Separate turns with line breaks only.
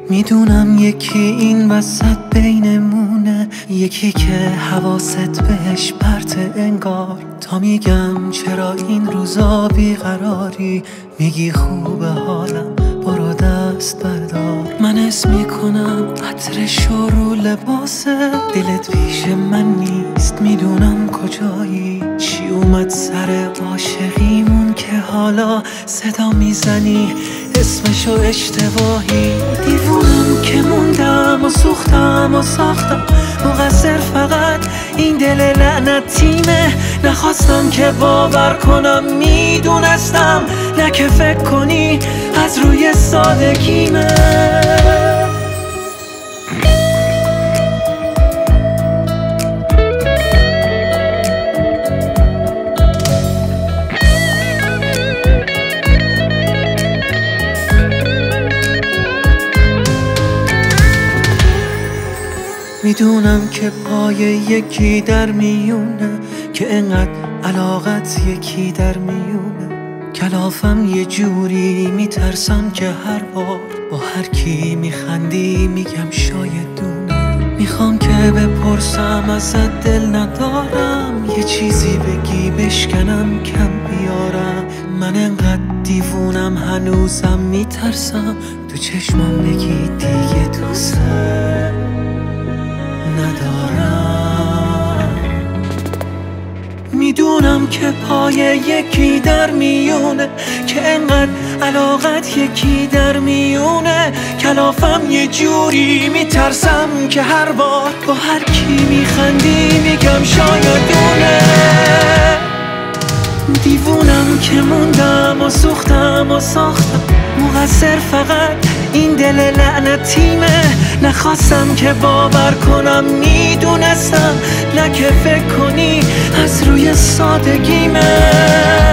میدونم یکی این وسط بینمونه، یکی که حواست بهش پرته انگار. تا میگم چرا این روزا بیقراری، میگی خوبه حالم برو دست بردار. من اسم میکنم عطرش رو لباسه، دلت پیش من نیست میدونم کجایی. چی اومد سر عاشقیمون که حالا صدا میزنی اسمشو اشتباهی. دیوونم که موندم و سوختم و ساختم، مقصر فقط این دل لعنتیمه. نخواستم که باور کنم میدونستم، نه که فکر کنی از روی سادگیمه. میدونم که پای یکی در میونه، که انقدر علاقت یکی در میونه. کلافم یه جوری میترسم که هر بار با هر کی میخندی میگم شاید دونه. میخوام که بپرسم ازت دل ندارم، یه چیزی بگی بشکنم کم بیارم. من انقدر دیوونم هنوزم میترسم تو چشمام بگی دیگه دوست ندارم. میدونم که پای یکی در میونه، که انقدر علاقت یکی در میونه. کلافم یه جوری میترسم که هر بار با هر کی میخندی میگم شاید دونه. دیوونم که موندم و سوختم و ساختم، مقصر فقط این دل لعنتیمه. نخواستم که باور کنم میدونستم، نه که فکر کنی از روی سادگیمه.